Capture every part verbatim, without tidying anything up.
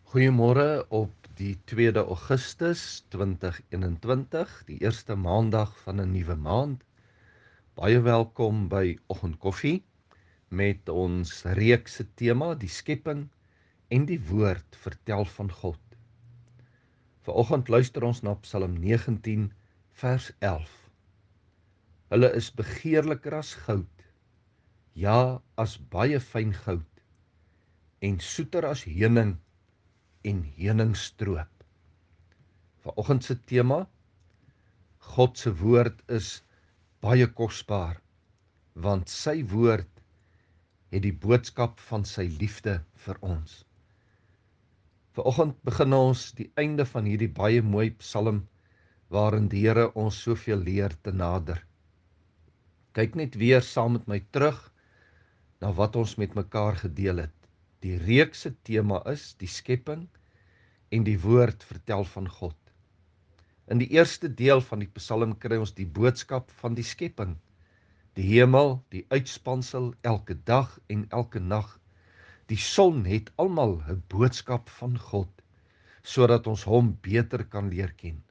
Goeiemôre op die tweede Augustus twintig eenentwintig, die eerste maandag van 'n nuwe maand. Baie welkom by Oggendkoffie met ons reeks se tema, die skepping en die woord vertel van God. Vanoggend luister ons na Psalm negentien vers elf. Hulle is begeerliker as goud, ja, as baie fyn goud, en soeter as heuning en heuningstroop. Vanoggend se tema: God se woord is baie kosbaar, want sy woord het die boodskap van sy liefde vir ons. Vanoggend begin ons die einde van hierdie baie mooi psalm waarin die Here ons soveel leer te nader. Kyk net weer saam met my terug na wat ons met mekaar gedeel het. Die reeks se tema is die skepping en die woord vertel van God. In die eerste deel van die psalm kry ons die boodskap van die skepping. Die hemel, die uitspansel, elke dag en elke nag. Die son het almal 'n boodskap van God, sodat ons hom beter kan leer ken.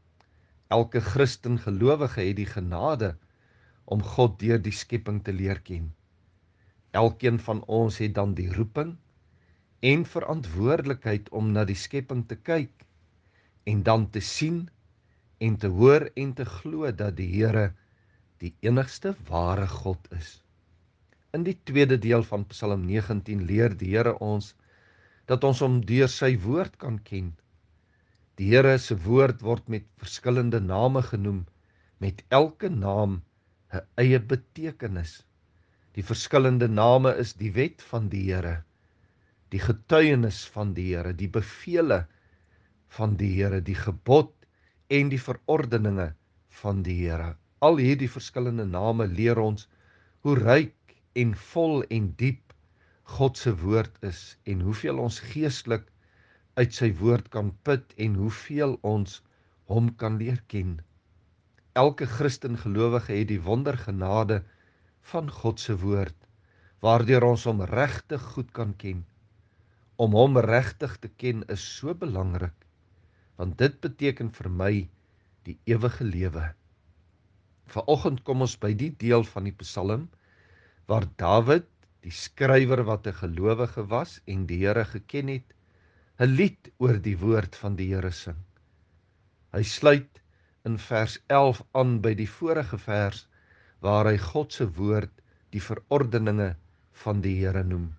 Elke Christen gelowige het die genade om God deur die skepping te leer ken. Elkeen van ons het dan die roeping en verantwoordelikheid om na die skepping te kyk en dan te sien en te hoor en te glo dat die Here die enigste ware God is. In die tweede deel van Psalm negentien leer die Here ons dat ons hom deur sy woord kan ken. Die Here se woord word met verskillende name genoem, met elke naam 'n eie betekenis. Die verskillende name is die wet van die Here, die getuienis van die Here, die bevele van die Here, die gebod en die verordeninge van die Here. Al hierdie verskillende name leer ons hoe ryk en vol en diep God se woord is en hoeveel ons geestelik uit sy woord kan put en hoeveel ons hom kan leer ken. Elke Christen gelowige het die wondergenade van God se woord, waardeur ons hom regtig goed kan ken. Om hom regtig te ken is so belangrik, want dit beteken vir my die ewige lewe. Vanoggend kom ons by die deel van die Psalm waar Dawid, die skrywer wat 'n gelowige was en die Here geken het, 'n lied oor die woord van die Here sing. Hy sluit in vers elf aan by die vorige vers waar hy God se woord die verordeninge van die Here noem.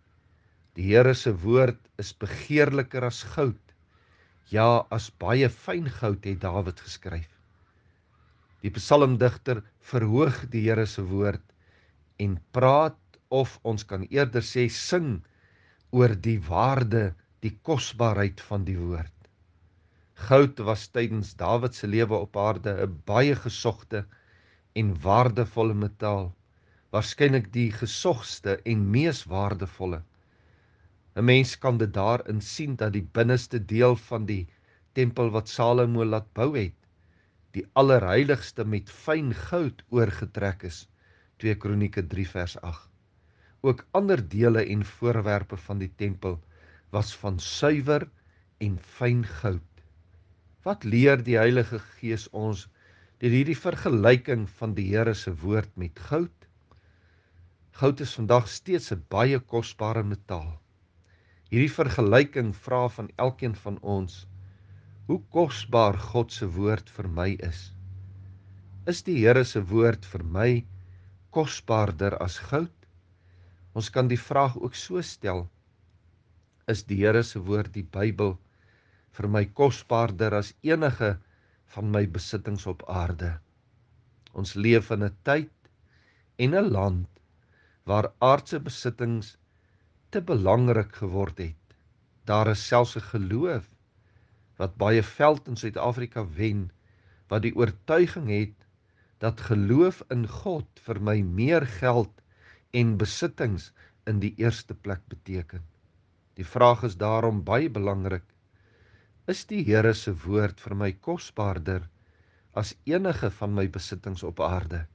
Die Here se woord is begeerliker as goud, ja, as baie fyn goud, het Dawid geskryf. Die psalmdigter verhoog die Here se woord en praat, of ons kan eerder sê sing, oor die waarde, die kosbaarheid van die woord. Goud was tydens Dawid se lewe op aarde 'n baie gesogte en waardevolle metaal, waarskynlik die gesogste en mees waardevolle. 'n Mens kan dit daarin sien dat die binneste deel van die tempel wat Salomo laat bou het, die allerheiligste met fyn goud oorgetrek is, twee Kronieke drie vers agt. Ook ander dele en voorwerpe van die tempel was van suiwer en fyn goud. Wat leer die Heilige Gees ons deur hierdie vergelyking van die Here se woord met goud? Goud is vandag steeds 'n baie kosbare metaal. Hierdie vergelyking vra van elkeen van ons hoe kosbaar God se woord vir my is. Is die Here se woord vir my kosbaarder as goud? Ons kan die vraag ook so stel: is die Here se woord, die Bybel, vir my kosbaarder as enige van my besittings op aarde? Ons leef in 'n tyd en 'n land waar aardse besittings te belangrik geword het. Daar is selfs 'n geloof wat baie veld in Suid-Afrika wen, wat die oortuiging het dat geloof in God vir my meer geld en besittings in die eerste plek beteken. Die vraag is daarom baie belangrik: is die Here se woord vir my kosbaarder as enige van my besittings op aarde?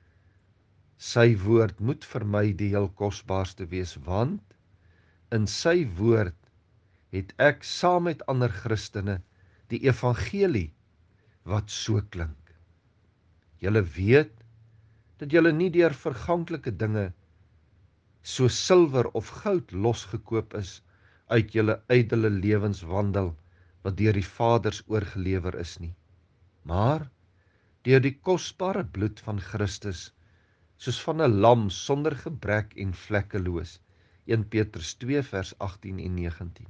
Sy woord moet vir my die heel kosbaarste wees, want in sy woord het ek saam met ander Christene die evangelie wat so klink. Julle weet dat julle nie deur verganklike dinge so silwer of goud losgekoop is uit julle ydelle lewenswandel wat deur die Vaders oorgelewer is nie, maar deur die kosbare bloed van Christus, soos van 'n lam sonder gebrek en vlekkeloos, een Petrus twee vers agttien en negentien.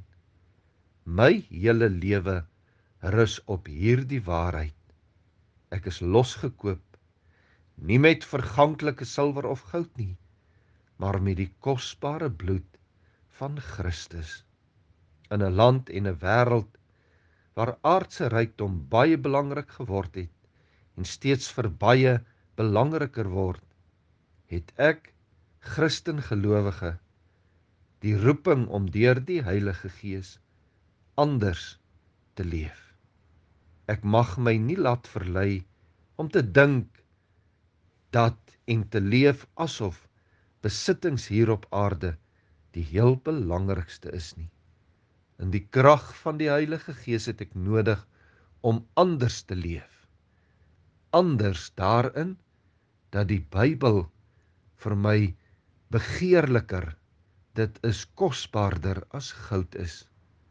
My hele lewe rus op hierdie waarheid. Ek is losgekoop, nie met verganklike silwer of goud nie, maar met die kosbare bloed van Christus. In 'n land en 'n wêreld waar aardse rykdom baie belangrik geword het en steeds vir baie belangriker word, het ek, Christen gelowige, die roeping om deur die Heilige Gees anders te leef. Ek mag my nie laat verlei om te dink dat en te leef asof besittings hier op aarde die heel belangrikste is nie. In die krag van die Heilige Gees het ek nodig om anders te leef. Anders daarin dat die Bybel vir my begeerliker, dit is kosbaarder as goud is.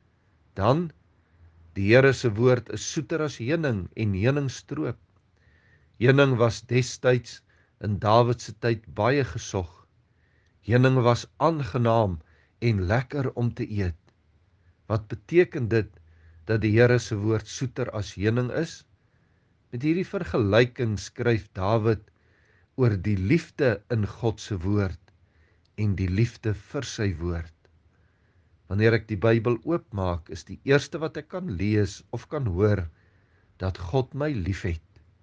Dan, die Here se woord is soeter as heuning en heuningstroop. Heuning was destyds in Dawid se tyd baie gesog. Heuning was aangenaam en lekker om te eet. Wat beteken dit dat die Here se woord soeter as heuning is? Met hierdie vergelyking skryf Dawid oor die liefde in God se woord en die liefde vir sy woord. Wanneer ek die Bybel oopmaak, is die eerste wat ek kan lees of kan hoor, dat God my liefhet.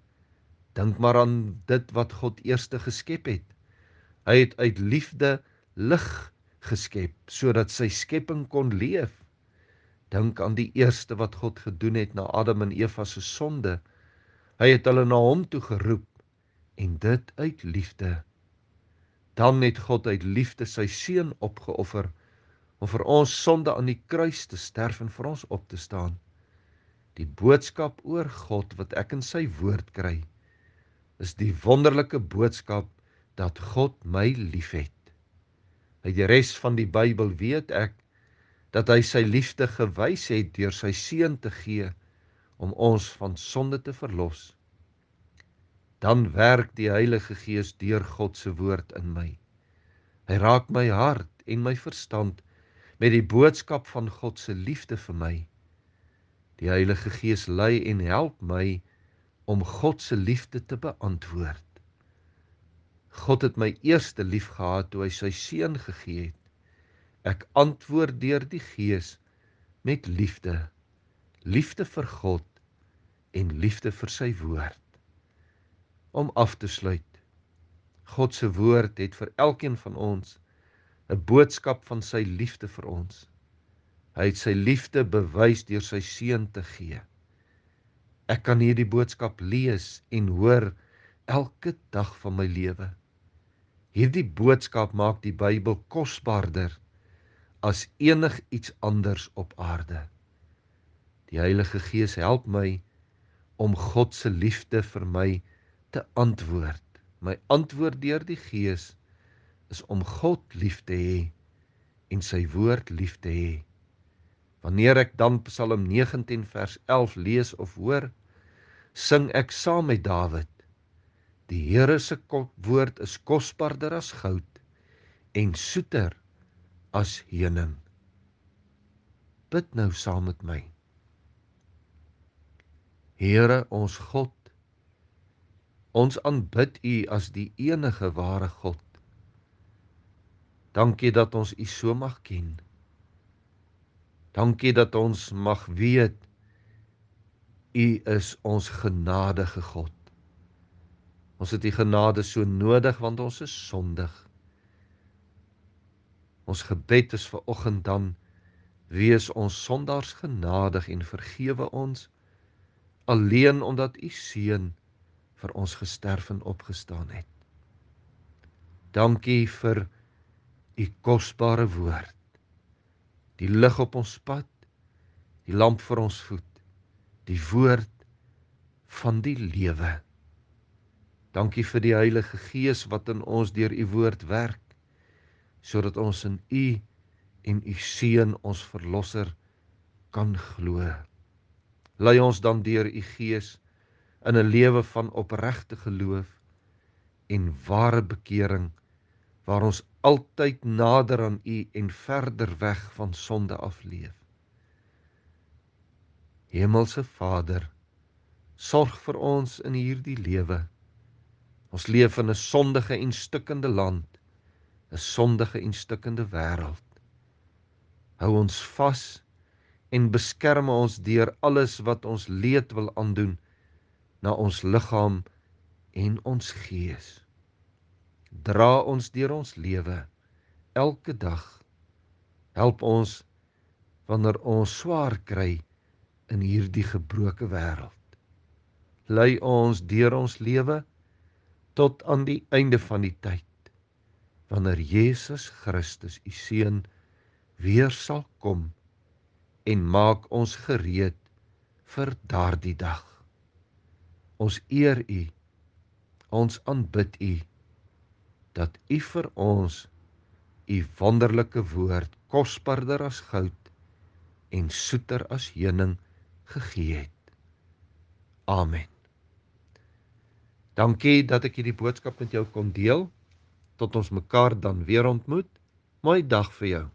Dink maar aan dit wat God eerste geskep het. Hy het uit liefde lig geskep, sodat sy skepping kon leef. Dink aan die eerste wat God gedoen het na Adam en Eva se sonde. Hy het hulle na hom toe geroep, en dit uit liefde. Dan het God uit liefde sy seun opgeoffer, om vir ons sonde aan die kruis te sterf en vir ons op te staan. Die boodskap oor God wat ek in sy woord kry, is die wonderlike boodskap dat God my liefhet. Uit die res van die Bybel weet ek dat hy sy liefde gewys het deur sy seun te gee om ons van sonde te verlos. Dan werk die Heilige Gees deur God se woord in my. Hy raak my hart en my verstand met die boodskap van God se liefde vir my. Die Heilige Gees lei en help my om God se liefde te beantwoord. God het my eerste lief gehad toe hy sy seun gegee het. Ek antwoord deur die Gees met liefde, liefde vir God en liefde vir sy woord. Om af te sluit, God se woord het vir elkeen van ons 'n boodskap van sy liefde vir ons. Hy het sy liefde bewys deur sy seun te gee. Ek kan hierdie boodskap lees en hoor elke dag van my lewe. Hierdie boodskap maak die Bybel kosbaarder as enig iets anders op aarde. Die Heilige Gees help my om God se liefde vir my te antwoord. My antwoord deur die Gees is om God lief te hê en sy woord lief te hê. Wanneer ek dan Psalm negentien vers elf lees of hoor, sing ek saam met Dawid. Die Here se woord is kosbaarder as goud en soeter as heuning. Bid nou saam met my. Here ons God, ons aanbid U as die enige ware God. Dankie dat ons U so mag ken. Dankie dat ons mag weet, U is ons genadige God. Ons het U genade so nodig, want ons is sondig. Ons gebed is vir oggend dan, wees ons sondaars genadig en vergewe ons, alleen omdat U seun vir ons gesterf en opgestaan het. Dankie vir U kosbare woord, die lig op ons pad die lamp vir ons voet, die woord van die lewe. Dankie vir die Heilige Gees wat in ons deur u woord werk, sodat ons in u en u Seun ons Verlosser kan glo. Lei ons dan deur u Gees in 'n lewe van opregte geloof en ware bekering, waar ons altyd nader aan u en verder weg van sonde afleef. Hemelse Vader, sorg vir ons in hierdie lewe. Ons leef in 'n sondige en stikkende land, 'n sondige en stikkende wêreld. Hou ons vas en beskerm ons deur alles wat ons leed wil aandoen na ons liggaam en ons gees. Dra ons deur ons lewe, elke dag. Help ons wanneer ons swaar kry in hierdie gebroke wêreld. Lei ons deur ons lewe tot aan die einde van die tyd, wanneer Jesus Christus, u Seun, weer sal kom en maak ons gereed vir daardie dag. Ons eer u, ons aanbid u, dat u vir ons u wonderlike woord, kosbaarder as goud en soeter as heuning gegee het. Amen. Dankie dat ek hierdie boodskap met jou kon deel. Tot ons mekaar dan weer ontmoet. Mooi dag vir jou.